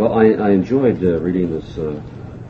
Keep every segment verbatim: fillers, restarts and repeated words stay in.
Well, I, I enjoyed uh, reading this uh,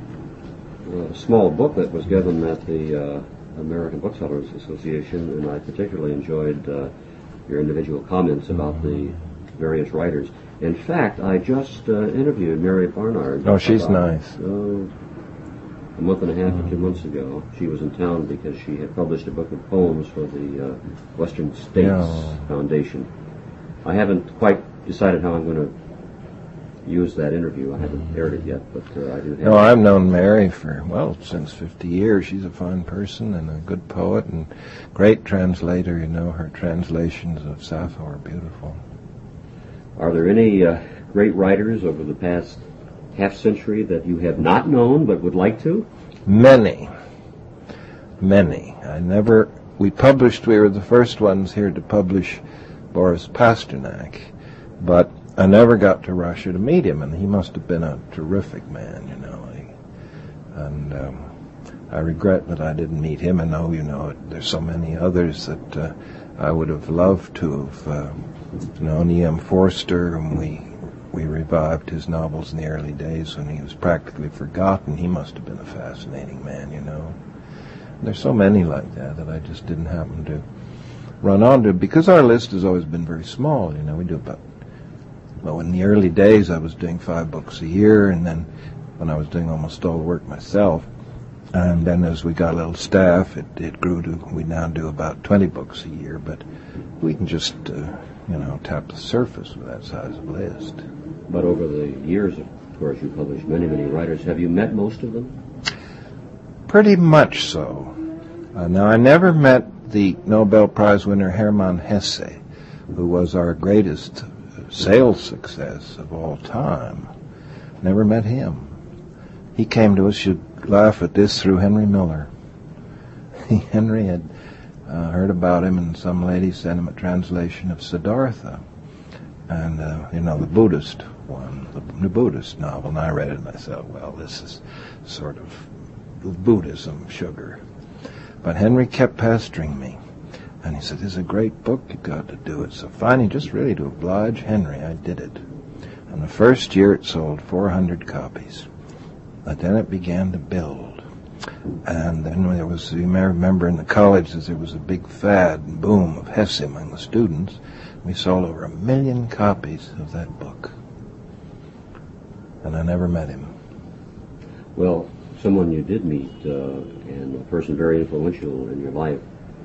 uh, small book that was given at the uh, American Booksellers Association, and I particularly enjoyed uh, your individual comments about the various writers. In fact, I just uh, interviewed Mary Barnard. Oh, she's about, nice. Uh, a month and a half mm-hmm. or two months ago. She was in town because she had published a book of poems for the uh, Western States yeah. Foundation. I haven't quite decided how I'm going to use that interview. I haven't aired it yet, but uh, I do have No, it. I've known Mary for, well, since fifty years. She's a fine person and a good poet and great translator. You know, her translations of Sappho are beautiful. Are there any uh, great writers over the past half century that you have not known but would like to? Many. Many. I never, we published, we were the first ones here to publish Boris Pasternak, but I never got to Russia to meet him, and he must have been a terrific man, you know. I, and um, I regret that I didn't meet him, and know, you know, there's so many others that uh, I would have loved to have uh, known. E M. Forster, and we We revived his novels in the early days when he was practically forgotten. He must have been a fascinating man, you know. There's so many like that that I just didn't happen to run onto, because our list has always been very small, you know. We do about, well, in the early days I was doing five books a year, and then when I was doing almost all the work myself, and then as we got a little staff, it, it grew to, we now do about twenty books a year, but we can just, uh, you know, tap the surface with that size of list. But over the years, of course, you published many, many writers. Have you met most of them? Pretty much so. Uh, now, I never met the Nobel Prize winner Hermann Hesse, who was our greatest sales success of all time. Never met him. He came to us, you'd laugh at this, through Henry Miller. Henry had uh, heard about him, and some lady sent him a translation of Siddhartha, and, uh, you know, the Buddhist one, the, the Buddhist novel, and I read it and I thought, well, this is sort of Buddhism sugar. But Henry kept pestering me, and he said, this is a great book, you've got to do it. So finally, just really to oblige Henry, I did it. And the first year it sold four hundred copies. But then it began to build. And then there was, you may remember in the colleges, there was a big fad and boom of Hesse among the students. We sold over a million copies of that book. And I never met him. Well, someone you did meet, uh, and a person very influential in your life,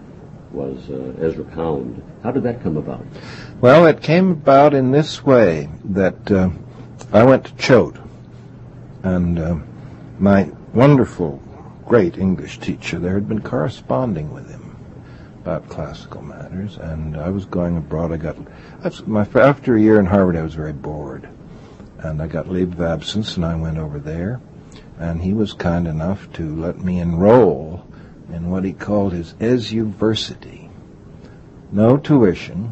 was uh, Ezra Pound. How did that come about? Well, it came about in this way, that uh, I went to Choate, and uh, my wonderful, great English teacher there had been corresponding with him about classical matters, and I was going abroad. I got, my, after a year in Harvard, I was very bored, and I got leave of absence, and I went over there, and he was kind enough to let me enroll in what he called his Ezuversity. No tuition.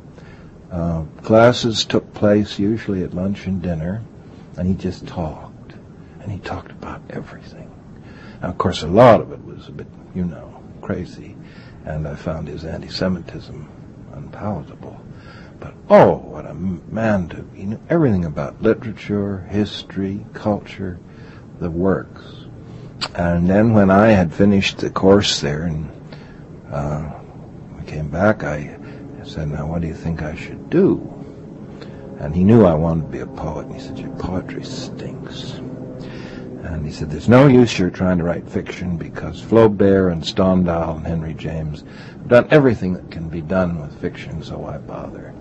Uh, classes took place usually at lunch and dinner, and he just talked, and he talked about everything. Now, of course, a lot of it was a bit, you know, crazy, and I found his anti-Semitism unpalatable. But, oh, what a man to, he knew everything about literature, history, culture, the works. And then when I had finished the course there and uh, we came back, I said, now what do you think I should do? And he knew I wanted to be a poet, and he said, your poetry stinks. And he said, there's no use you're trying to write fiction, because Flaubert and Stendhal and Henry James have done everything that can be done with fiction, so why bother?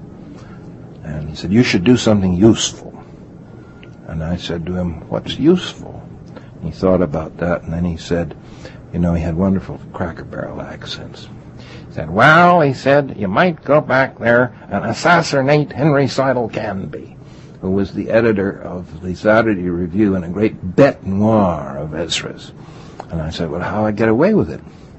And he said, you should do something useful. And I said to him, what's useful? He thought about that, and then he said, you know, he had wonderful Cracker Barrel accents. He said, well, he said, you might go back there and assassinate Henry Seidel Canby, who was the editor of the Saturday Review and a great bête noire of Ezra's. And I said, well, how do I get away with it?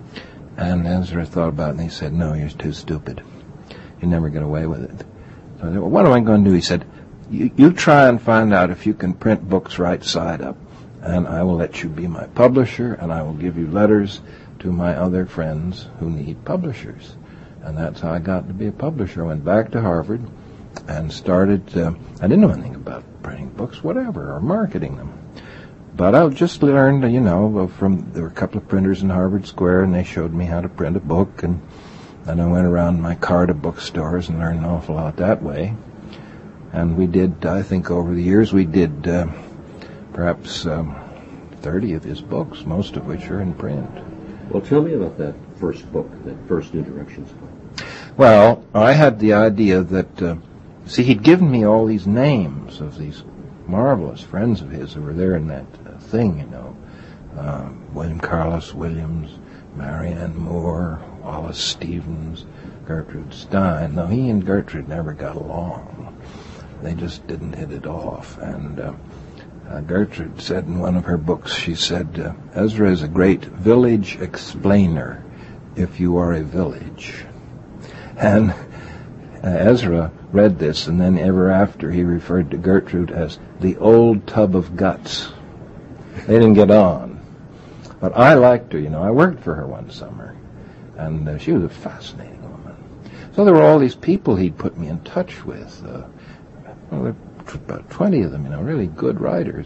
And Ezra thought about it, and he said, no, you're too stupid. You never get away with it. So I said, well, what am I going to do? He said, you, you try and find out if you can print books right side up, and I will let you be my publisher, and I will give you letters to my other friends who need publishers. And that's how I got to be a publisher. I went back to Harvard, and started, uh, I didn't know anything about printing books, whatever, or marketing them. But I just learned, you know, from, there were a couple of printers in Harvard Square, and they showed me how to print a book, and then I went around my car to bookstores and learned an awful lot that way. And we did, I think over the years, we did uh, perhaps um, thirty of his books, most of which are in print. Well, tell me about that first book, that first New Directions book. Well, I had the idea that, uh, see, he'd given me all these names of these marvelous friends of his who were there in that uh, thing, you know. Uh, William Carlos Williams, Marianne Moore, Wallace Stevens, Gertrude Stein. Now, he and Gertrude never got along. They just didn't hit it off. And uh, uh, Gertrude said in one of her books, she said, uh, Ezra is a great village explainer if you are a village. And uh, Ezra read this, and then ever after he referred to Gertrude as the old tub of guts. They didn't get on. But I liked her, you know. I worked for her one summer, and uh, she was a fascinating woman. So there were all these people he'd put me in touch with. Uh, well, there were about twenty of them, you know, really good writers.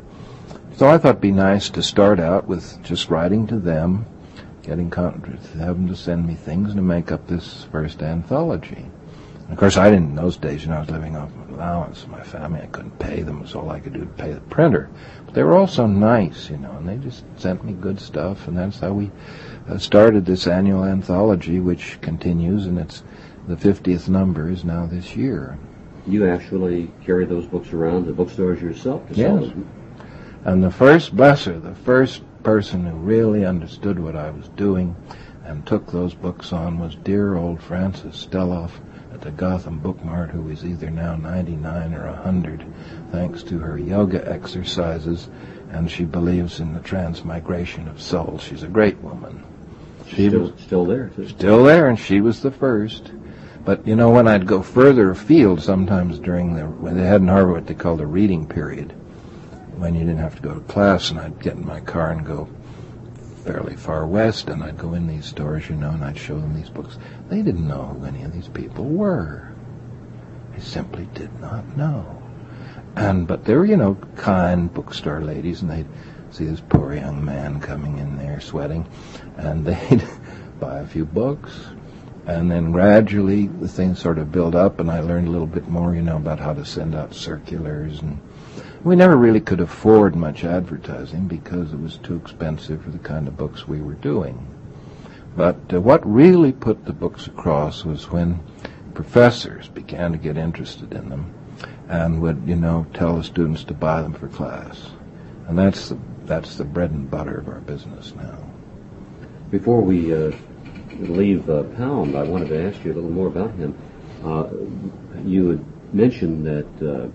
So I thought it'd be nice to start out with just writing to them, getting con- have them to send me things, and to make up this first anthology. And of course, I didn't, in those days, you know, I was living off an allowance of my family. I couldn't pay them. It was all I could do to pay the printer. But they were all so nice, you know, and they just sent me good stuff, and that's how we uh, started this annual anthology, which continues, and it's the fiftieth number is now this year. You actually carry those books around to bookstores yourself to sell Yes. them? And the first, bless her, the first person who really understood what I was doing and took those books on was dear old Frances Steloff at the Gotham Book Mart, who is either now ninety-nine or one hundred, thanks to her yoga exercises, and she believes in the transmigration of souls. She's a great woman. She Still, was still there, too. still there, and she was the first. But, you know, when I'd go further afield, sometimes during the, when they had in Harvard what they called a reading period, when you didn't have to go to class, and I'd get in my car and go fairly far west, and I'd go in these stores, you know, and I'd show them these books. They didn't know who any of these people were. They simply did not know. And, but they were, you know, kind bookstore ladies, and they'd see this poor young man coming in there sweating, and they'd buy a few books, and then gradually the thing sort of built up, and I learned a little bit more, you know, about how to send out circulars, and we never really could afford much advertising because it was too expensive for the kind of books we were doing. But uh, what really put the books across was when professors began to get interested in them and would, you know, tell the students to buy them for class. And that's the, that's the bread and butter of our business now. Before we uh, leave uh, Pound, I wanted to ask you a little more about him. Uh, you had mentioned that uh,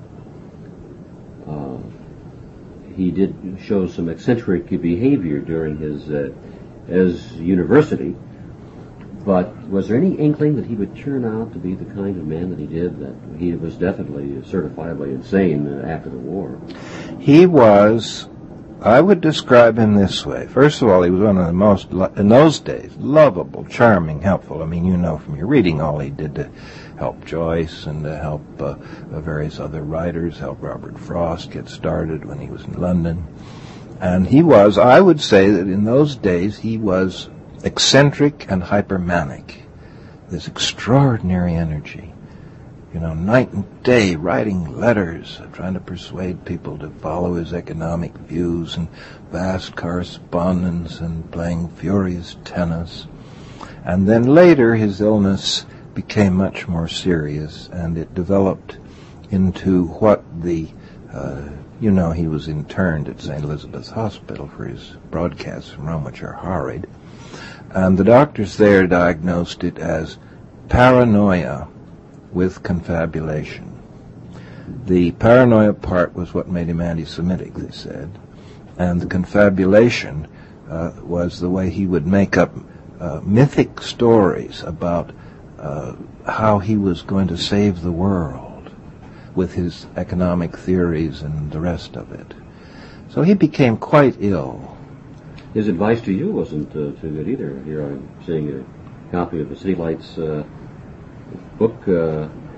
Uh, he did show some eccentric behavior during his uh, as university, but was there any inkling that he would turn out to be the kind of man that he did, that he was definitely certifiably insane uh, after the war? He was, I would describe him this way. First of all, he was one of the most, in those days, lovable, charming, helpful. I mean, you know from your reading all he did to help Joyce and to help uh, various other writers, help Robert Frost get started when he was in London. And he was, I would say that in those days, he was eccentric and hypermanic. This extraordinary energy. You know, night and day, writing letters, trying to persuade people to follow his economic views, and vast correspondence, and playing furious tennis. And then later, his illness became much more serious, and it developed into what the, uh, you know, he was interned at Saint Elizabeth's Hospital for his broadcasts from Rome, which are horrid. And the doctors there diagnosed it as paranoia with confabulation. The paranoia part was what made him anti-Semitic, they said, and the confabulation uh, was the way he would make up uh, mythic stories about uh, how he was going to save the world with his economic theories and the rest of it. So he became quite ill. His advice to you wasn't uh, too good either. Here I'm seeing a copy of the City Lights uh, book. Uh,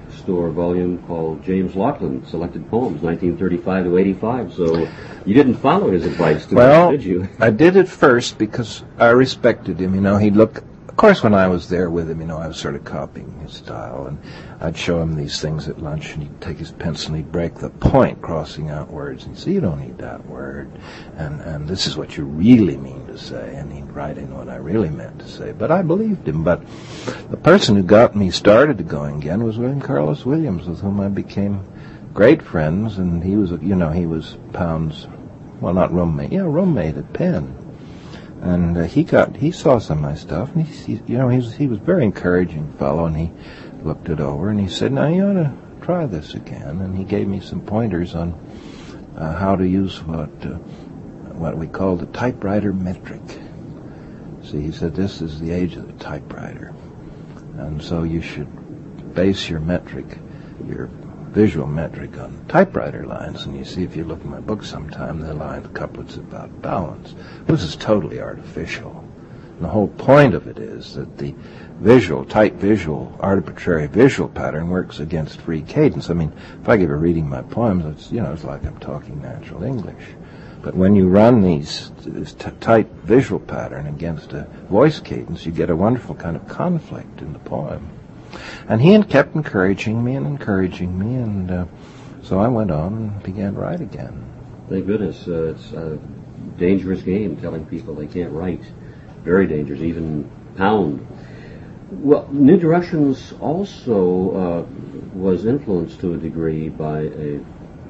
bookstore volume called James Laughlin, Selected Poems, nineteen thirty-five to eighty-five. So you didn't follow his advice too well, much, did you? I did at first because I respected him. You know, he'd look. Of course, when I was there with him, you know, I was sort of copying his style, and I'd show him these things at lunch, and he'd take his pencil and he'd break the point, crossing out words, and he'd say, "You don't need that word, and and this is what you really mean to say," and he'd write in what I really meant to say. But I believed him. But the person who got me started to going again was William Carlos Williams, with whom I became great friends, and he was, you know, he was Pound's, well, not roommate, yeah, roommate at Penn. And uh, he got, he saw some of my stuff, and he, he you know, he was, he was a very encouraging fellow, and he looked it over, and he said, "Now you ought to try this again." And he gave me some pointers on uh, how to use what, uh, what we call the typewriter metric. See, he said, this is the age of the typewriter, and so you should base your metric, your visual metric, on typewriter lines. And you see, if you look at my book sometime, the line, the couplets about balance. This is totally artificial. And the whole point of it is that the visual, type visual, arbitrary visual pattern works against free cadence. I mean, if I give a reading my poems, it's, you know, it's like I'm talking natural English. But when you run these, this t- type visual pattern against a voice cadence, you get a wonderful kind of conflict in the poem. And he kept encouraging me and encouraging me, and uh, so I went on and began to write again. Thank goodness. Uh, it's a dangerous game, telling people they can't write. Very dangerous, even Pound. Well, New Directions also uh, was influenced to a degree by a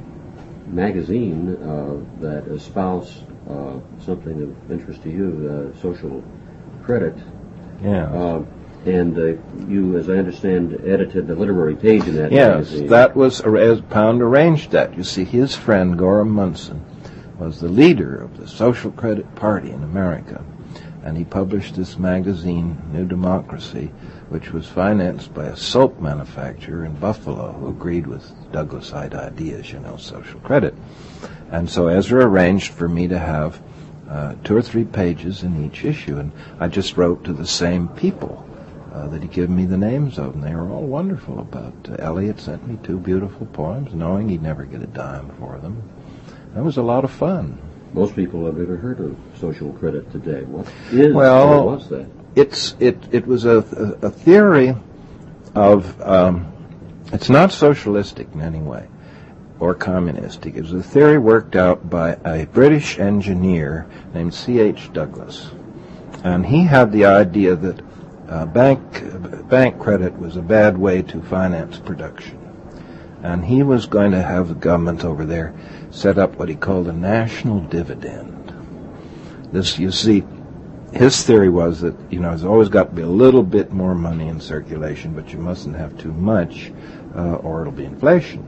magazine uh, that espoused uh, something of interest to you, uh, Social Credit. Yeah. Uh, And uh, you, as I understand, edited the literary page in that yes, magazine. Yes, that was, as Pound arranged that. You see, his friend, Gorham Munson, was the leader of the Social Credit Party in America. And he published this magazine, New Democracy, which was financed by a soap manufacturer in Buffalo who agreed with Douglasite ideas, you know, social credit. And so Ezra arranged for me to have uh, two or three pages in each issue. And I just wrote to the same people Uh, that he gave me the names of, and they were all wonderful about. Uh, Eliot sent me two beautiful poems, knowing he'd never get a dime for them. That was a lot of fun. Most people have never heard of Social Credit today. What is well, or was that? It's it it was a a, a theory of um, it's not socialistic in any way or communistic. It was a theory worked out by a British engineer named C H Douglas, and he had the idea that Uh, bank uh, bank credit was a bad way to finance production. And he was going to have the government over there set up what he called a national dividend. This, you see, his theory was that, you know, there's always got to be a little bit more money in circulation, but you mustn't have too much, uh, or it'll be inflation.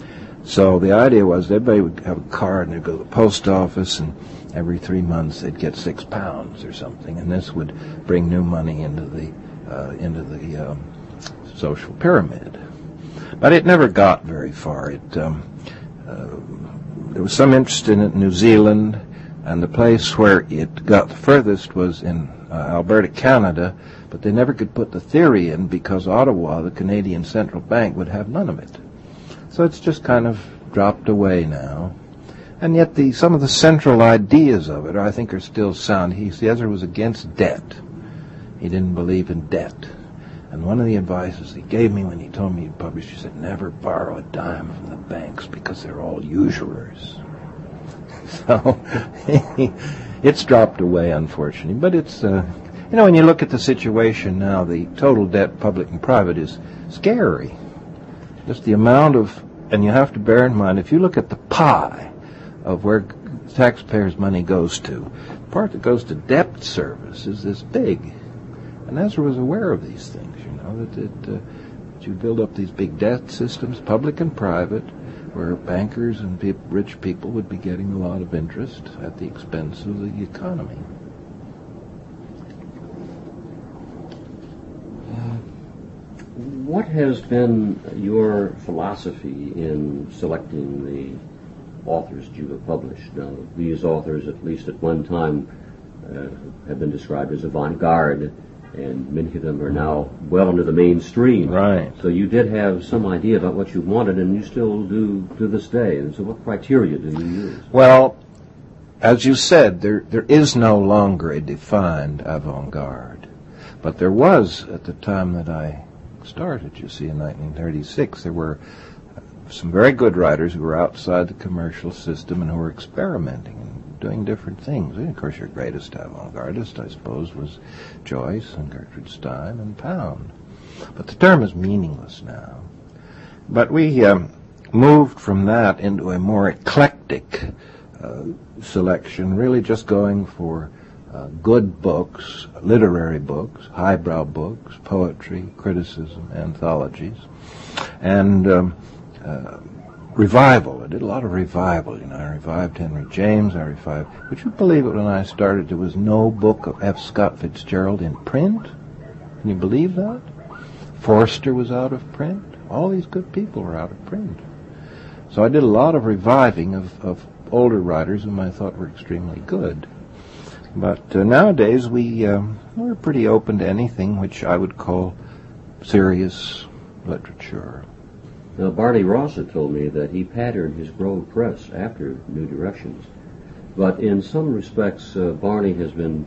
So the idea was everybody would have a card and they'd go to the post office, and every three months they'd get six pounds or something, and this would bring new money into the uh, into the um, social pyramid. But it never got very far. It um, uh, there was some interest in it in New Zealand, and the place where it got the furthest was in uh, Alberta, Canada, but they never could put the theory in because Ottawa, the Canadian Central Bank, would have none of it. So it's just kind of dropped away now. And yet the some of the central ideas of it, I think, are still sound. He, Ezra was against debt. He didn't believe in debt. And one of the advices he gave me when he told me he published, he said, never borrow a dime from the banks because they're all usurers. So it's dropped away, unfortunately. But it's, uh, you know, when you look at the situation now, the total debt, public and private, is scary. Just the amount of, and you have to bear in mind, if you look at the pie of where taxpayers' money goes to, the part that goes to debt service is this big. And Ezra was aware of these things, you know, that, it, uh, that you build up these big debt systems, public and private, where bankers and pe- rich people would be getting a lot of interest at the expense of the economy. What has been your philosophy in selecting the authors that you have published? Now, these authors, at least at one time, uh, have been described as avant-garde and many of them are now well into the mainstream. Right. So you did have some idea about what you wanted, and you still do to this day. And so what criteria do you use? Well, as you said, there there is no longer a defined avant-garde. But there was at the time that I started, you see, in nineteen thirty-six. There were some very good writers who were outside the commercial system and who were experimenting and doing different things. And of course, your greatest avant-gardist, I suppose, was Joyce and Gertrude Stein and Pound. But the term is meaningless now. But we um, moved from that into a more eclectic uh, selection, really just going for uh, good books, literary books, highbrow books, poetry, criticism, anthologies, and um, uh, revival. I did a lot of revival, you know. I revived Henry James. I revived... Would you believe it, when I started, there was no book of F. Scott Fitzgerald in print? Can you believe that? Forster was out of print. All these good people were out of print. So I did a lot of reviving of, of older writers whom I thought were extremely good. But uh, nowadays we, um, we're pretty open to anything which I would call serious literature. Now, Barney Ross had told me that he patterned his Grove Press after New Directions. But in some respects, uh, Barney has been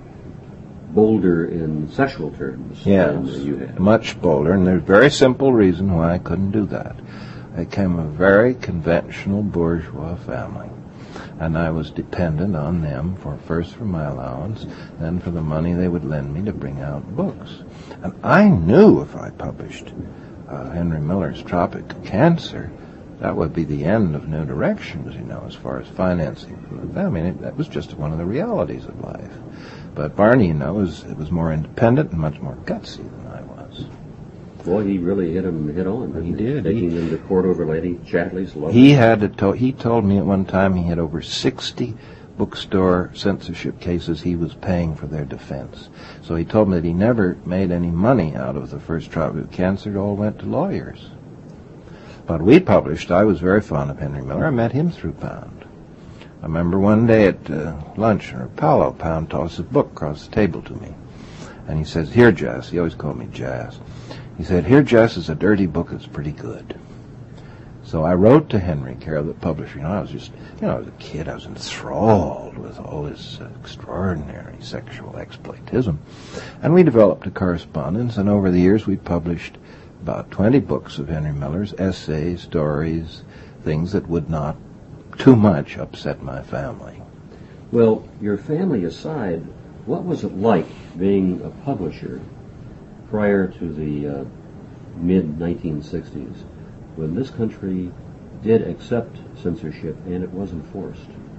bolder in sexual terms yes, than you have. Much bolder, and there's a very simple reason why I couldn't do that. I came of a very conventional bourgeois family, and I was dependent on them for first for my allowance, then for the money they would lend me to bring out books. And I knew if I published uh, Henry Miller's Tropic Cancer, that would be the end of New Directions, you know, as far as financing for the family. I mean, it, that was just one of the realities of life. But Barney, you know, was, it was more independent and much more gutsy than I was. Boy, he really hit him head on. He did. Taking He, them to court over Lady Chatterley's love. he had to. To, he told me at one time he had over sixty bookstore censorship cases he was paying for their defense. So he told me that he never made any money out of the first Tropic Cancer. It all went to lawyers. But we published. I was very fond of Henry Miller. I met him through Pound. I remember one day at uh, lunch or Palo, Pound tossed a book across the table to me. And he says, "Here, Jess." He always called me Jazz. He said, "Here, Jess, is a dirty book that's pretty good." So I wrote to Henry, care of the publisher. You know, I was just, you know, I was a kid. I was enthralled with all this uh, extraordinary sexual exploitism. And we developed a correspondence, and over the years we published about twenty books of Henry Miller's, essays, stories, things that would not too much upset my family. Well, your family aside, what was it like being a publisher prior to the uh, mid nineteen sixties, when this country did accept censorship and it was enforced?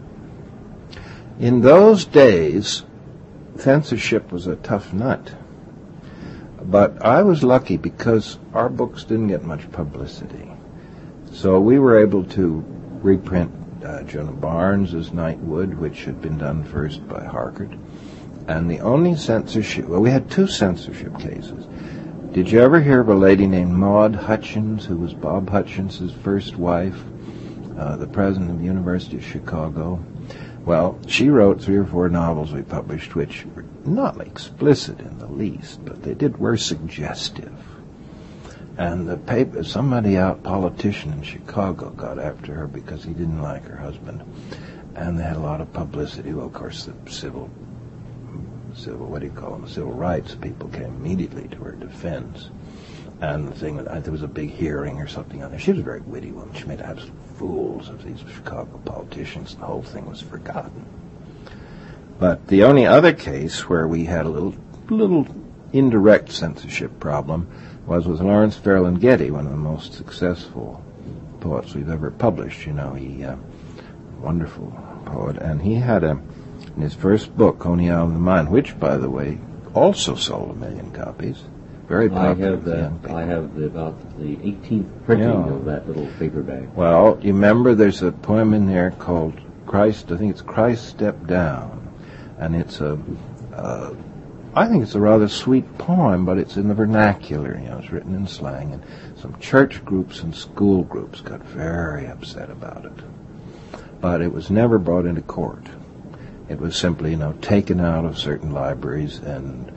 In those days, censorship was a tough nut. But I was lucky because our books didn't get much publicity. So we were able to reprint uh, Jonah Barnes's Nightwood, which had been done first by Harcourt. And the only censorship, well, we had two censorship cases. Did you ever hear of a lady named Maud Hutchins, who was Bob Hutchins' first wife, uh, the president of the University of Chicago? Well, she wrote three or four novels we published, which were not explicit in the least, but they did were suggestive. And the paper, somebody out, politician in Chicago, got after her because he didn't like her husband, and they had a lot of publicity. Well, of course, the civil, civil, what do you call them, civil rights people came immediately to her defense. And the thing, that there was a big hearing or something on there. She was a very witty woman. She made absolute fools of these Chicago politicians. The whole thing was forgotten. But the only other case where we had a little, little indirect censorship problem was with Lawrence Fairland Getty, one of the most successful poets we've ever published. You know, he, uh, wonderful poet, and he had a, in his first book, Coney Island of the Mind, which, by the way, also sold a million copies. Very popular. I have that. I have the, about the eighteenth printing Yeah. of that little paperback. Well, you remember there's a poem in there called Christ, I think it's Christ Stepped Down, and it's a, uh, I think it's a rather sweet poem, but it's in the vernacular, you know, it's written in slang, and some church groups and school groups got very upset about it. But it was never brought into court. It was simply, you know, taken out of certain libraries and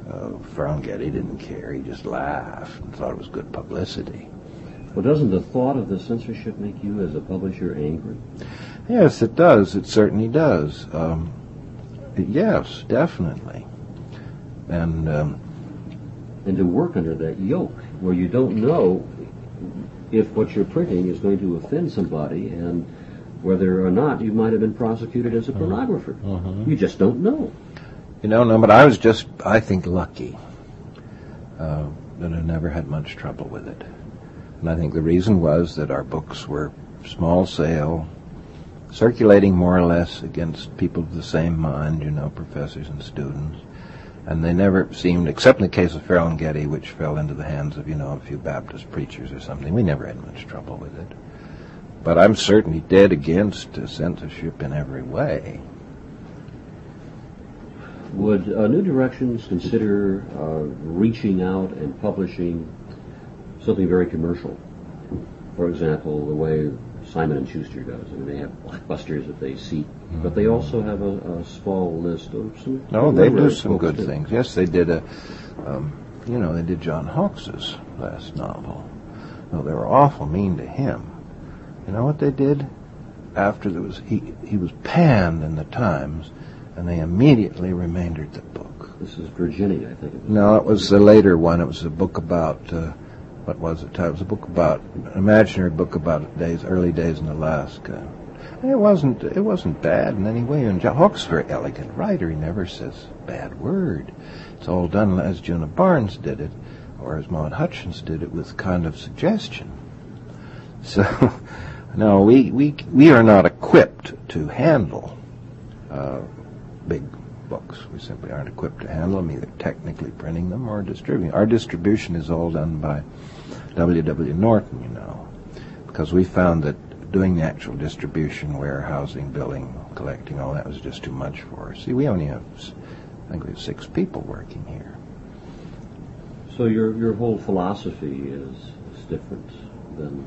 Uh, Ferlinghetti didn't care. He just laughed and thought it was good publicity. Well, doesn't the thought of the censorship make you, as a publisher, angry? Yes, it does. It certainly does. Um, yes, definitely. And um, and to work under that yoke, where you don't know if what you're printing is going to offend somebody, and whether or not you might have been prosecuted as a pornographer. Mm-hmm. You just don't know. You don't know, but I was just, I think, lucky uh, that I never had much trouble with it. And I think the reason was that our books were small sale, circulating more or less against people of the same mind, you know, professors and students. And they never seemed, except in the case of Ferlinghetti, which fell into the hands of, you know, a few Baptist preachers or something, we never had much trouble with it. But I'm certainly dead against uh, censorship in every way. Would uh, New Directions consider uh, reaching out and publishing something very commercial? For example, the way Simon and Schuster does. I mean, they have blockbusters that they seek, mm-hmm. but they also have a, a small list of some. No, they do some good too. things. Yes, they did a, um, you know, they did John Hawkes's last novel. No, they were awful mean to him. You know what they did? After there was he he was panned in the Times, and they immediately remaindered the book. This is Virginia, I think. It was. No, it was the later one. It was a book about. Uh, What was it? It was a book about an imaginary book about days, early days in Alaska. And it wasn't, it wasn't bad in any way. And John Hawkes is a very elegant writer. He never says a bad word. It's all done as Jonah Barnes did it, or as Maud Hutchins did it, with kind of suggestion. So, no, we we we are not equipped to handle uh, big books. We simply aren't equipped to handle them, either technically printing them or distributing. Our distribution is all done by W W Norton, you know, because we found that doing the actual distribution, warehousing, billing, collecting, all that was just too much for us. See, we only have, I think we have six people working here. So your your whole philosophy is, is different than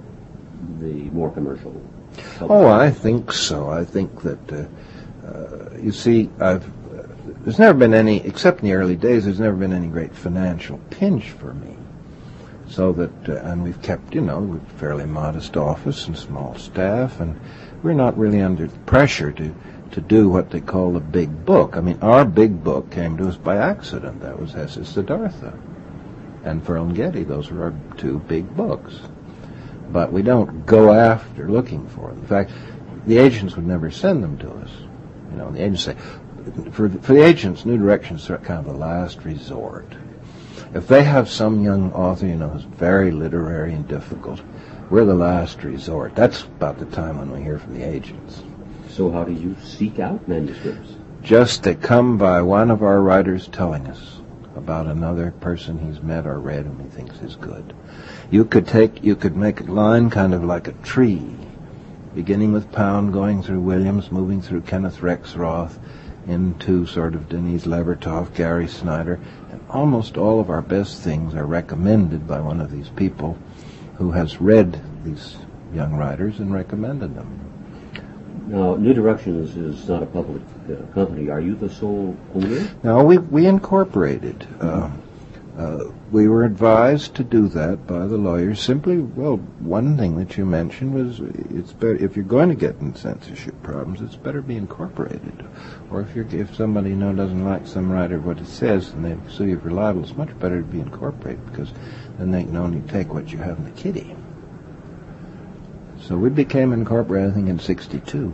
the more commercial publishing? Oh, I think so. I think that, uh, uh, you see, I've uh, there's never been any, except in the early days, there's never been any great financial pinch for me. So that, uh, and we've kept, you know, we've a fairly modest office and small staff, and we're not really under pressure to, to do what they call a big book. I mean, our big book came to us by accident. That was Hesse's Siddhartha and Ferlinghetti. Those were our two big books. But we don't go after looking for them. In fact, the agents would never send them to us. You know, the agents say, for, for the agents, New Directions are kind of the last resort. If they have some young author, you know, who's very literary and difficult, we're the last resort. That's about the time when we hear from the agents. So how do you seek out manuscripts? Just they come by one of our writers telling us about another person he's met or read and he thinks is good. You could take, you could make a line kind of like a tree, beginning with Pound, going through Williams, moving through Kenneth Rexroth, into sort of Denise Levertov, Gary Snyder, and almost all of our best things are recommended by one of these people who has read these young writers and recommended them. Now, New Directions is not a public uh, company. Are you the sole owner? No, we we incorporated. Uh, uh, we were advised to do that by the lawyers. Simply, well, one thing that you mentioned was it's better if you're going to get in censorship problems, it's better be incorporated. Or if you're if somebody you know doesn't like some writer what it says and they sue you for libel, it's much better to be incorporated because then they can only take what you have in the kitty. So we became incorporated, I think, in sixty-two.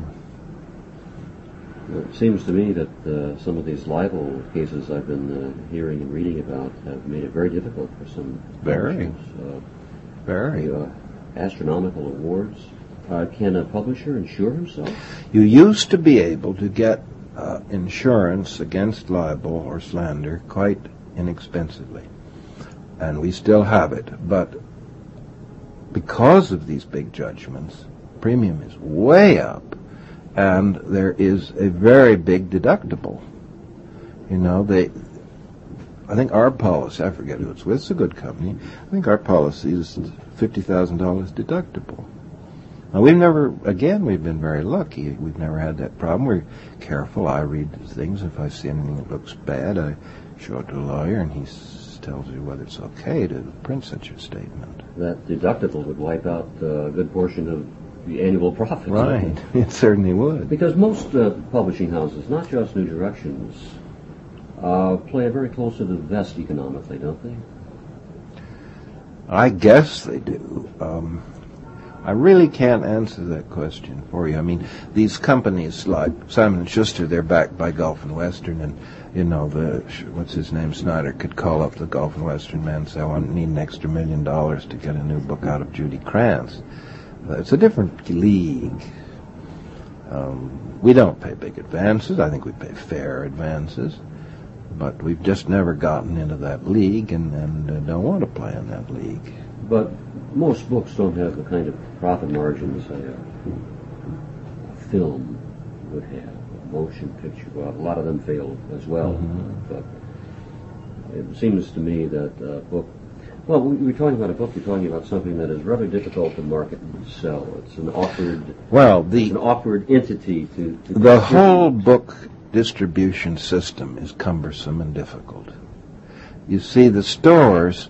It seems to me that uh, some of these libel cases I've been uh, hearing and reading about have made it very difficult for some Very. Uh, Very. Uh, astronomical awards. Uh, can a publisher insure himself? You used to be able to get uh, insurance against libel or slander quite inexpensively. And we still have it. But because of these big judgments, premium is way up. And there is a very big deductible. You know, they, I think our policy, I forget who it's with, it's a good company, I think our policy is fifty thousand dollars deductible. Now, we've never, again, we've been very lucky. We've never had that problem. We're careful. I read things. If I see anything that looks bad, I show it to a lawyer, and he s- tells you whether it's okay to print such a statement. That deductible would wipe out uh, a good portion of the annual profit. Right, it certainly would. Because most uh, publishing houses, not just New Directions, uh, play very close to the vest economically, don't they? I guess they do. Um, I really can't answer that question for you. I mean, these companies like Simon and Schuster, they're backed by Gulf and Western, and you know, the what's his name, Snyder, could call up the Gulf and Western man and say, "I need an extra million dollars to get a new book out of Judy Krantz." Uh, it's a different league. Um, we don't pay big advances. I think we pay fair advances, but we've just never gotten into that league, and, and uh, don't want to play in that league. But most books don't have the kind of profit margins a, a film would have. A motion picture, well, a lot of them fail as well. Mm-hmm. But it seems to me that a book, well, we- we're talking about a book, we're talking about something that is rather difficult to market and sell. It's an awkward, Well, the it's an awkward entity to, to the whole book distribution system is cumbersome and difficult. You see, the stores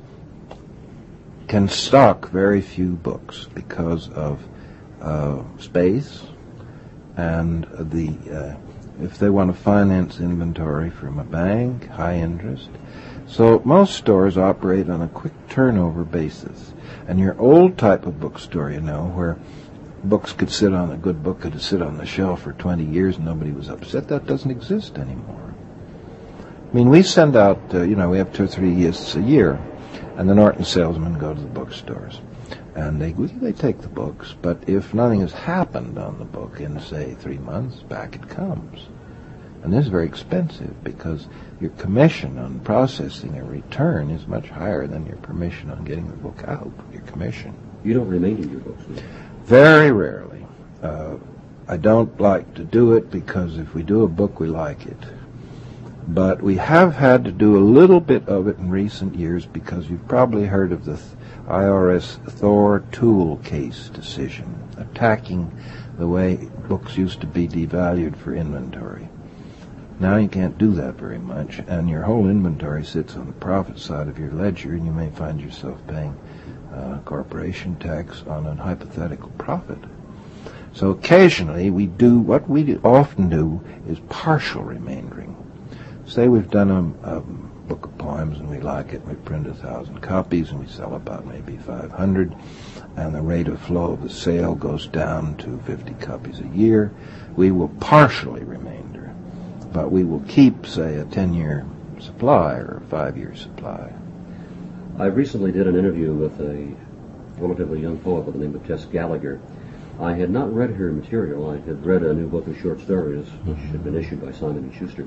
can stock very few books because of uh, space and the uh, if they want to finance inventory from a bank, high interest. So most stores operate on a quick turnover basis. And your old type of bookstore, you know, where books could sit on, a good book could sit on the shelf for twenty years and nobody was upset, that doesn't exist anymore. I mean, we send out, uh, you know, we have two or three lists a year, and the Norton salesmen go to the bookstores. And they they take the books, but if nothing has happened on the book in, say, three months, back it comes. And this is very expensive because your commission on processing a return is much higher than your commission on getting the book out, your commission. You don't remain in your books, do you? Very rarely. Uh, I don't like to do it because if we do a book, we like it. But we have had to do a little bit of it in recent years because you've probably heard of the I R S Thor Tool case decision, attacking the way books used to be devalued for inventory. Now you can't do that very much, and your whole inventory sits on the profit side of your ledger, and you may find yourself paying uh, corporation tax on a hypothetical profit. So occasionally we do, what we do, often do is partial remaindering. Say we've done a, a book of poems and we like it, and we print a thousand copies and we sell about maybe five hundred, and the rate of flow of the sale goes down to fifty copies a year. We will partially remainder, but we will keep, say, a ten-year supply or a five-year supply. I recently did an interview with a relatively young poet by the name of Tess Gallagher. I had not read her material. I had read a new book of short stories, which had been issued by Simon and Schuster.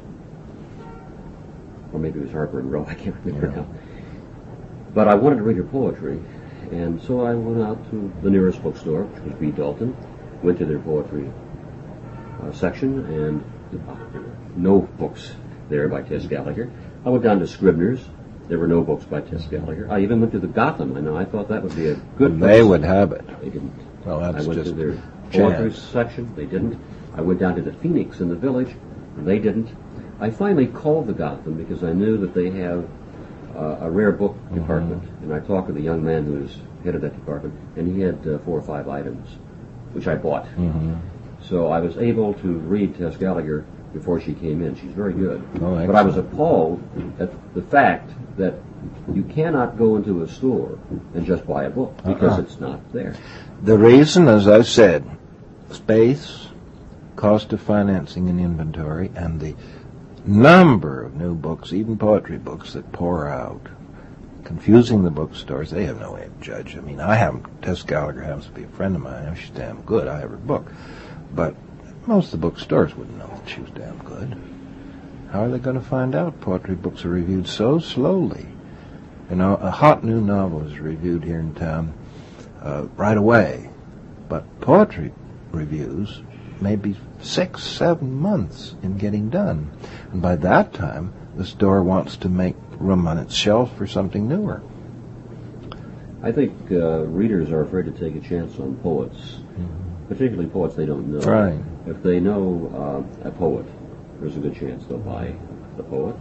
Or maybe it was Harper and Row, I can't remember Yeah. now. But I wanted to read her poetry, and so I went out to the nearest bookstore, which was B. Dalton, went to their poetry uh, section, and uh, there were no books there by Tess Gallagher. I went down to Scribner's. There were no books by Tess Gallagher. I even went to the Gotham, and I thought that would be a good They place. would have it. They didn't. Well, that's I went just to their poetry chance. section. They didn't. I went down to the Phoenix in the Village. They didn't. I finally called the Gotham because I knew that they have uh, a rare book Mm-hmm. department, and I talked to the young man who was head of that department, and he had uh, four or five items, which I bought. Mm-hmm. So I was able to read Tess Gallagher before she came in. She's very good. Oh, but I was appalled at the fact that you cannot go into a store and just buy a book because Uh-uh. it's not there. The reason, as I said, space, cost of financing and inventory, and the number of new books, even poetry books, that pour out, confusing the bookstores. They have no way to judge. I mean, I haven't, Tess Gallagher happens to be a friend of mine. She's damn good. I have her book. But most of the bookstores wouldn't know that she was damn good. How are they going to find out? Poetry books are reviewed so slowly. You know, a hot new novel is reviewed here in town uh, right away. But poetry reviews may be six, seven months in getting done. And by that time, the store wants to make room on its shelf for something newer. I think uh, readers are afraid to take a chance on poets, mm-hmm. particularly poets they don't know. Right. If they know uh, a poet, there's a good chance they'll buy the poet.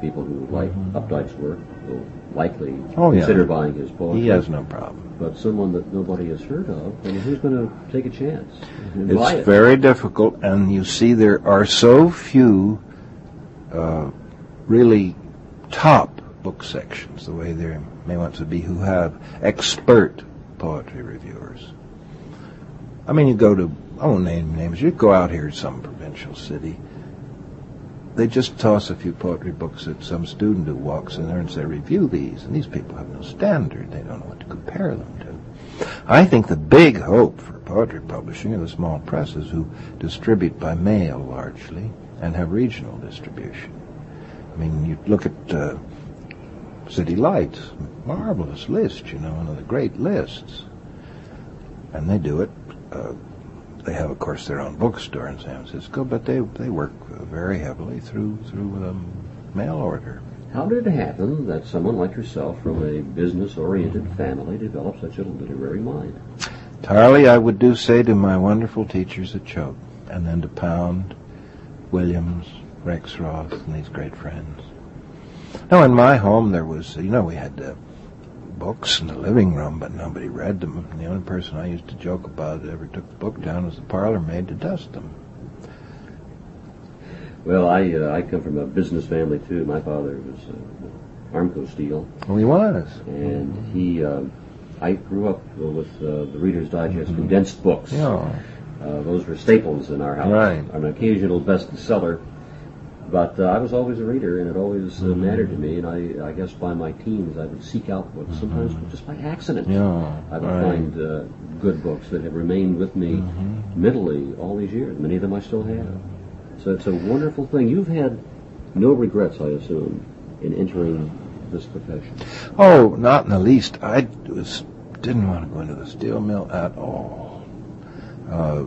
people who like Updike's work will likely Oh, yeah. consider buying his poetry. He has no problem. But someone that nobody has heard of, I mean, who's going to take a chance and buy It's it? very difficult, and you see there are so few uh, really top book sections, the way there may want to be, who have expert poetry reviewers. I mean, you go to, I won't name names, you go out here to some provincial city, they just toss a few poetry books at some student who walks in there and say, review these, and these people have no standard. They don't know what to compare them to. I think the big hope for poetry publishing are the small presses who distribute by mail largely and have regional distribution. I mean, you look at uh, City Lights, marvelous list, you know, one of the great lists. And they do it. Uh, they have, of course, their own bookstore in San Francisco, but they they work very heavily through through um, mail order. How did it happen that someone like yourself from a business-oriented family developed such a literary mind? Entirely, I would do say to my wonderful teachers at Choate, and then to Pound, Williams, Rexroth, and these great friends. Now, in my home, there was, you know, we had uh, books in the living room, but nobody read them. And the only person I used to joke about that ever took the book down was the parlor maid to dust them. Well, I uh, I come from a business family, too. My father was uh, Armco Steel. Well, he was. And he, uh, I grew up with uh, the Reader's Digest condensed books. Yeah. Uh, those were staples in our house. Right. An occasional bestseller. But uh, I was always a reader, and it always uh, Mm-hmm. mattered to me. And I, I guess by my teens, I would seek out books, sometimes just by accident. Yeah, I would right. find uh, good books that have remained with me Mm-hmm. mentally all these years. Many of them I still have. So it's a wonderful thing. You've had no regrets, I assume, in entering this profession. Oh, not in the least. I was didn't want to go into the steel mill at all. Uh,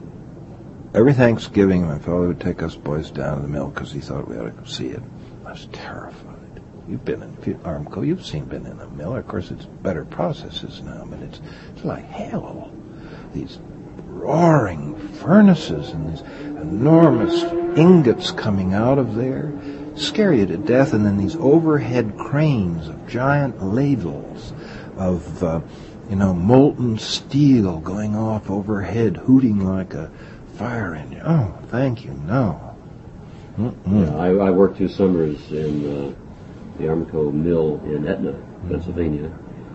every Thanksgiving, my father would take us boys down to the mill because he thought we ought to go see it. I was terrified. You've been in Armco, you've seen been in a mill. Of course, it's better processes now, but it's it's like hell. These roaring furnaces and these enormous ingots coming out of there scare you to death, and then these overhead cranes of giant ladles of uh, you know molten steel going off overhead, hooting like a fire engine. Oh, thank you, no. Mm-mm. Yeah, I, I worked two summers in uh, the Armco mill in Etna, Pennsylvania,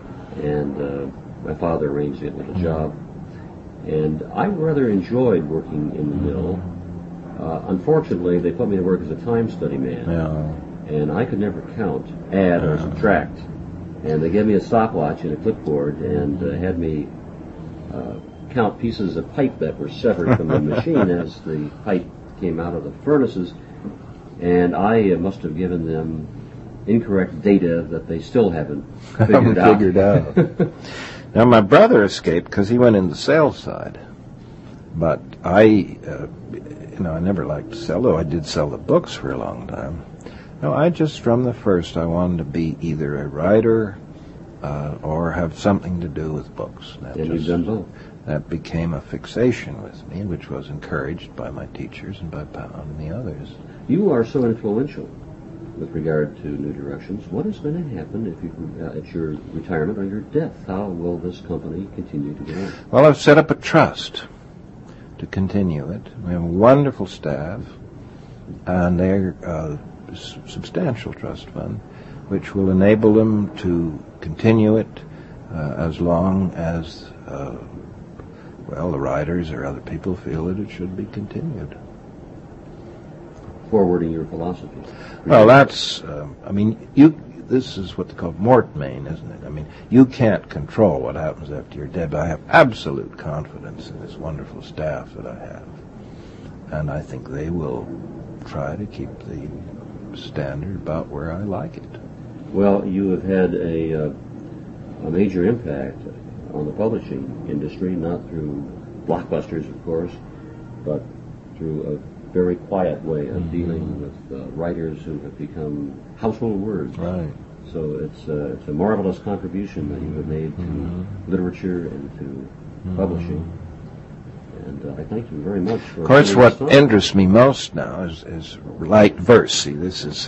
and uh, my father arranged it with a job. And I rather enjoyed working in the mill. Uh, unfortunately, they put me to work as a time study man, Yeah. and I could never count, add, or subtract. And they gave me a stopwatch and a clipboard and uh, had me uh, count pieces of pipe that were severed from the machine as the pipe came out of the furnaces. And I uh, must have given them incorrect data that they still haven't figured out. figured out. Now, my brother escaped because he went in the sales side. But I, uh, you know, I never liked to sell, though I did sell the books for a long time. No, I just, from the first, I wanted to be either a writer uh, or have something to do with books. That And just, you've done both. That became a fixation with me, which was encouraged by my teachers and by Pound and the others. You are so influential with regard to New Directions. What is going to happen if you, uh, at your retirement or your death? How will this company continue to go on? Well, I've set up a trust to continue it. We have a wonderful staff, and they're uh, a substantial trust fund, which will enable them to continue it uh, as long as, uh, well, the writers or other people feel that it should be continued. Forwarding your philosophy. Well, that's, um, I mean, you. This is what they call mortmain, isn't it? I mean, you can't control what happens after you're dead, but I have absolute confidence in this wonderful staff that I have. And I think they will try to keep the standard about where I like it. Well, you have had a, uh, a major impact on the publishing industry, not through blockbusters, of course, but through a very quiet way of mm-hmm. dealing with uh, writers who have become household words. Right. So it's, uh, it's a marvelous contribution that you have made to mm-hmm. literature and to mm-hmm. publishing. And uh, I thank you very much for... Of course, what interests me most now is, is light verse. See, this is...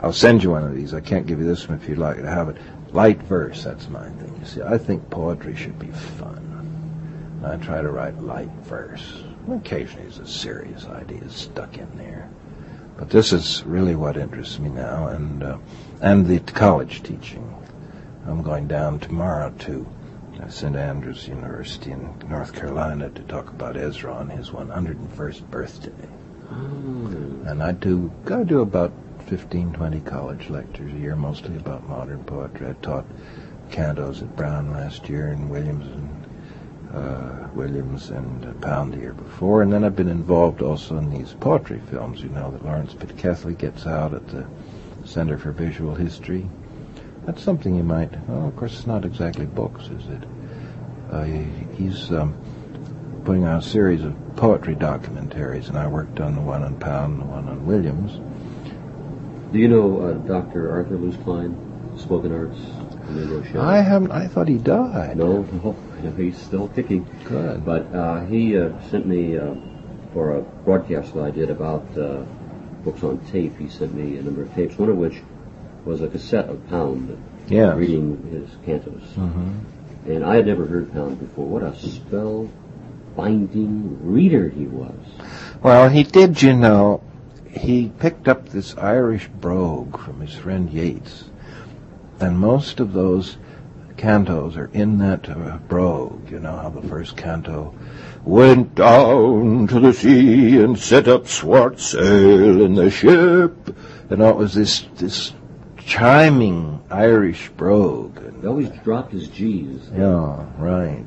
I'll send you one of these. I can't give you this one if you'd like to have it. Light verse, that's my thing. You see, I think poetry should be fun. I try to write light verse. Occasionally there's a serious idea stuck in there. But this is really what interests me now, and uh, and the college teaching. I'm going down tomorrow to Saint Andrews University in North Carolina to talk about Ezra on his one hundred first birthday. Mm. And I do, I do about fifteen, twenty college lectures a year, mostly about modern poetry. I taught cantos at Brown last year, and Williams and uh, Williams and uh, Pound the year before, and then I've been involved also in these poetry films, you know, that Lawrence Pitcairn gets out at the Center for Visual History. That's something you might, well, of course it's not exactly books, is it? Uh, he, he's um, putting out a series of poetry documentaries, and I worked on the one on Pound and the one on Williams. Do you know uh, Doctor Arthur Luce Klein, Spoken Arts? I haven't. I thought he died. No, no, he's still kicking. Good. But uh, he uh, sent me, uh, for a broadcast that I did about uh, books on tape, he sent me a number of tapes, one of which was a cassette of Pound yes. reading his cantos. Mm-hmm. And I had never heard Pound before. What a spell-binding reader he was. Well, he did, you know, he picked up this Irish brogue from his friend Yeats. And most of those cantos are in that uh, brogue. You know how the first canto went down to the sea and set up swart sail in the ship. And it was this this chiming Irish brogue. He always dropped his G's. Yeah, right.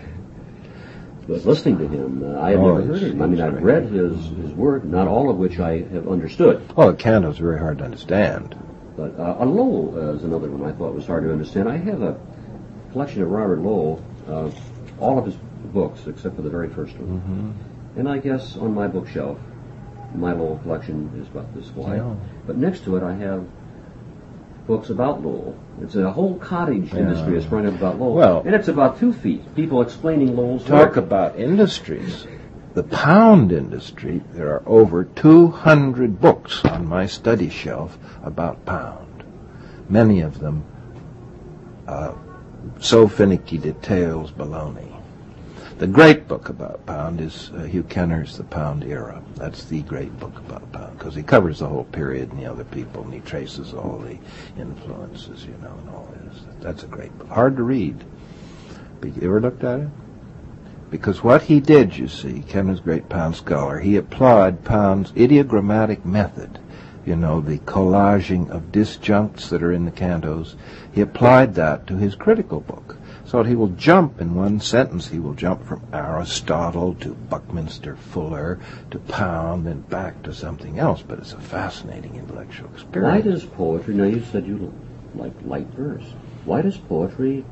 But listening to him, uh, I had oh, never heard him. I mean, I've read his, his work, not all of which I have understood. Oh, the canto's very hard to understand. But uh, uh, Lowell uh, is another one I thought was hard to understand. I have a collection of Robert Lowell, uh, all of his books except for the very first one. Mm-hmm. And I guess on my bookshelf, my Lowell collection is about this wide. Yeah. But next to it I have books about Lowell. It's a whole cottage yeah. industry has sprung up about Lowell. Well, and it's about two feet. People explaining Lowell's talk work. about industries. The Pound industry, there are over two hundred books on my study shelf about Pound. Many of them uh, so finicky details baloney. The great book about Pound is uh, Hugh Kenner's The Pound Era. That's the great book about Pound, because he covers the whole period and the other people, and he traces all the influences, you know, and all this. That's a great book. Hard to read. But you ever looked at it? Because what he did, you see, Kenner's great Pound scholar, he applied Pound's ideogrammatic method, you know, the collaging of disjuncts that are in the cantos. He applied that to his critical book. So he will jump in one sentence. He will jump from Aristotle to Buckminster Fuller to Pound and back to something else. But it's a fascinating intellectual experience. Why does poetry, now you said you like light verse, why does poetry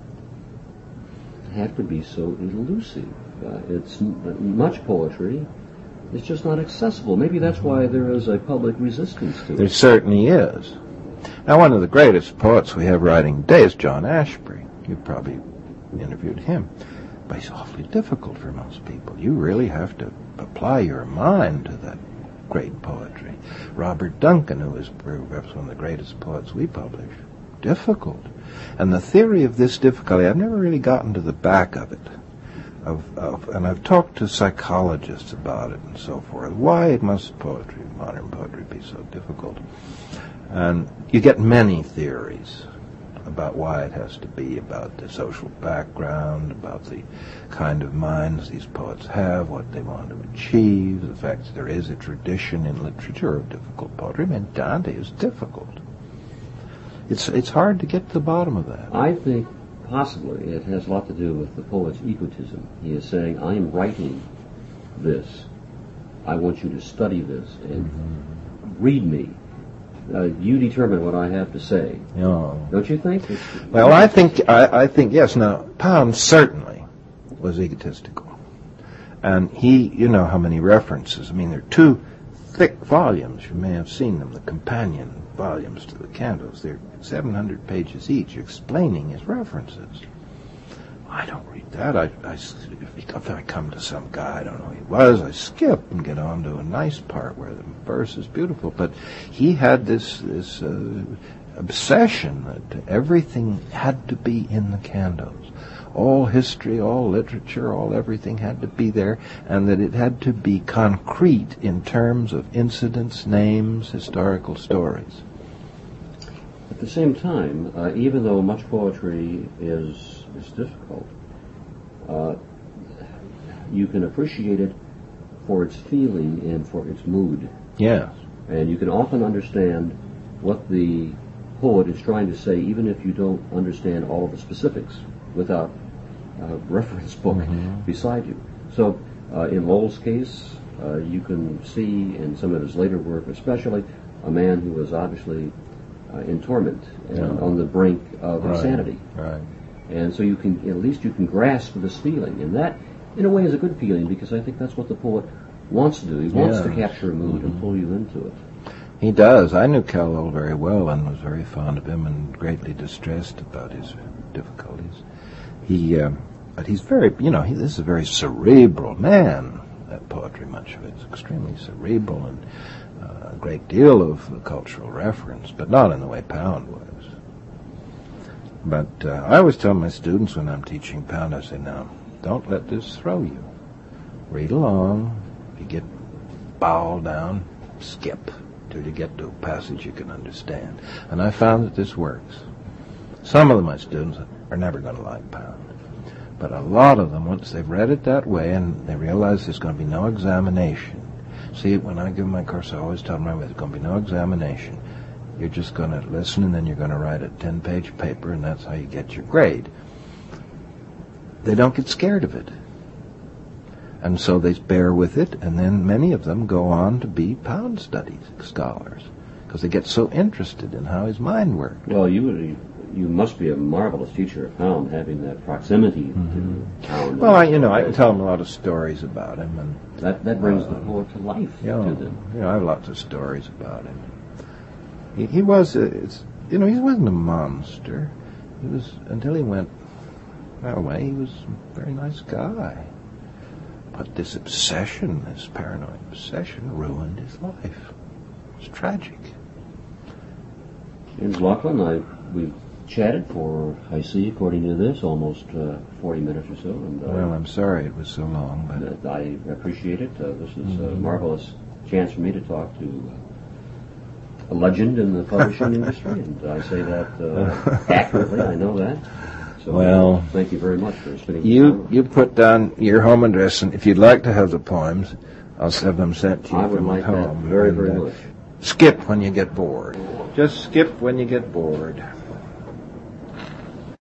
have to be so elusive? Uh, it's much poetry. It's just not accessible. Maybe that's why there is a public resistance to it. There certainly is. Now, one of the greatest poets we have writing today is John Ashbery. You probably interviewed him. But he's awfully difficult for most people. You really have to apply your mind to that great poetry. Robert Duncan, who is perhaps one of the greatest poets we publish, difficult. And the theory of this difficulty, I've never really gotten to the back of it. Of, of, and I've talked to psychologists about it and so forth. Why must poetry, modern poetry, be so difficult? And you get many theories about why it has to be, about the social background, about the kind of minds these poets have, what they want to achieve, the fact that there is a tradition in literature of difficult poetry. I mean, Dante is difficult. It's it's hard to get to the bottom of that. I think possibly it has a lot to do with the poet's egotism. He is saying, I am writing this. I want you to study this and mm-hmm. read me. Uh, you determine what I have to say. No. Don't you think? It's, well, I think, I, I think, yes. Now, Pound certainly was egotistical. And he, you know how many references. I mean, there are two thick volumes. You may have seen them, the companion volumes to the cantos. They're seven hundred pages each, explaining his references. I don't read that. I, I, if I come to some guy, I don't know who he was, I skip and get on to a nice part where the verse is beautiful. But he had this this uh, obsession that everything had to be in the cantos. All history, all literature, all everything had to be there, and that it had to be concrete in terms of incidents, names, historical stories. At the same time, uh, even though much poetry is is difficult, uh, you can appreciate it for its feeling and for its mood. Yes. And you can often understand what the poet is trying to say, even if you don't understand all of the specifics, without a reference book mm-hmm. beside you. So, uh, in Lowell's case, uh, you can see in some of his later work, especially, a man who was obviously uh, in torment and yeah. on the brink of right. insanity. Right. And so you can, at least you can grasp this feeling. And that, in a way, is a good feeling, because I think that's what the poet wants to do. He wants yes. to capture a mood mm-hmm. and pull you into it. He does. I knew Cal Lowell very well and was very fond of him and greatly distressed about his difficulties. He, uh, but he's very, you know, he, this is a very cerebral man, that poetry, much of it's extremely cerebral and uh, a great deal of uh, cultural reference, but not in the way Pound was. But uh, I always tell my students when I'm teaching Pound, I say, now, don't let this throw you. Read along. If you get bowed down, skip till you get to a passage you can understand. And I found that this works. Some of my students are never going to like Pound. But a lot of them, once they've read it that way and they realize there's going to be no examination. See, when I give my course, I always tell them there's going to be no examination. You're just going to listen, and then you're going to write a ten-page paper, and that's how you get your grade. They don't get scared of it. And so they bear with it, and then many of them go on to be Pound studies scholars, because they get so interested in how his mind worked. Well, you you must be a marvelous teacher of Pound, having that proximity mm-hmm. to Pound. Well, I, you know, I can tell them a lot of stories about him, and that that brings uh, the poet to life you know, to them. You know, I have lots of stories about him. He, he was, a, it's, you know, he wasn't a monster. He was, until he went that way, he was a very nice guy. But this obsession, this paranoid obsession, ruined his life. It's tragic. James Laughlin, I we've chatted for, I see, according to this, almost uh, forty minutes or so. And, uh, well, I'm sorry it was so long, but I appreciate it. Uh, this is mm-hmm. a marvelous chance for me to talk to a legend in the publishing industry, and I say that uh, accurately. I know that. So, well, uh, thank you very much for spending you time. You put down your home address, and if you'd like to have the poems, I'll have them sent to you I would from like home. that very, and, very uh, much. Skip when you get bored. Just skip when you get bored.